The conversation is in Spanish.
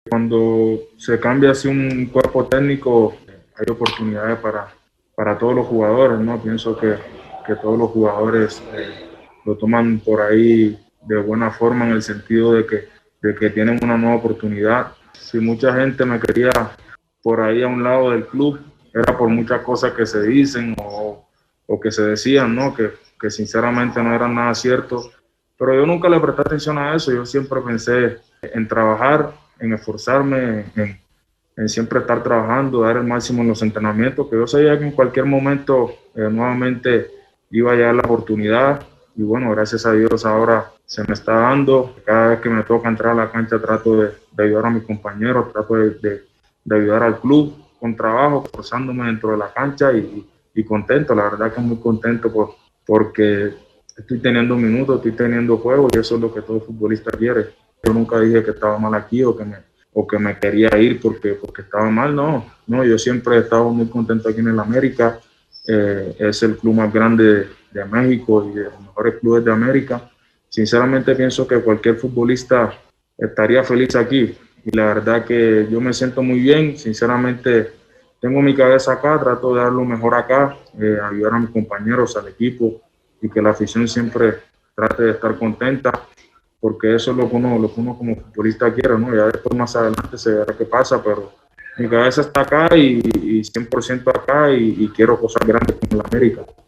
Cuando se cambia así un cuerpo técnico, hay oportunidades para todos los jugadores, ¿no? Pienso que todos los jugadores lo toman por ahí de buena forma en el sentido de que tienen una nueva oportunidad. Si mucha gente me quería por ahí a un lado del club, era por muchas cosas que se dicen o que se decían, ¿no? Que sinceramente no eran nada cierto. Pero yo nunca le presté atención a eso, yo siempre pensé en trabajar, en esforzarme, en siempre estar trabajando, dar el máximo en los entrenamientos, que yo sabía que en cualquier momento nuevamente iba a llegar la oportunidad y bueno, gracias a Dios ahora se me está dando. Cada vez que me toca entrar a la cancha trato de ayudar a mis compañeros, trato de ayudar al club con trabajo, esforzándome dentro de la cancha y contento, la verdad que muy contento porque estoy teniendo minutos, estoy teniendo juegos y eso es lo que todo futbolista quiere. Yo nunca dije que estaba mal aquí o que me quería ir porque estaba mal, no, yo siempre he estado muy contento aquí en el América, es el club más grande de México y de los mejores clubes de América. Sinceramente pienso que cualquier futbolista estaría feliz aquí y la verdad que yo me siento muy bien, sinceramente tengo mi cabeza acá, trato de dar lo mejor acá, ayudar a mis compañeros, al equipo y que la afición siempre trate de estar contenta porque eso es lo que uno como futbolista quiere, ¿no? Ya después más adelante se verá qué pasa, pero mi cabeza está acá y 100% acá y quiero cosas grandes con la América.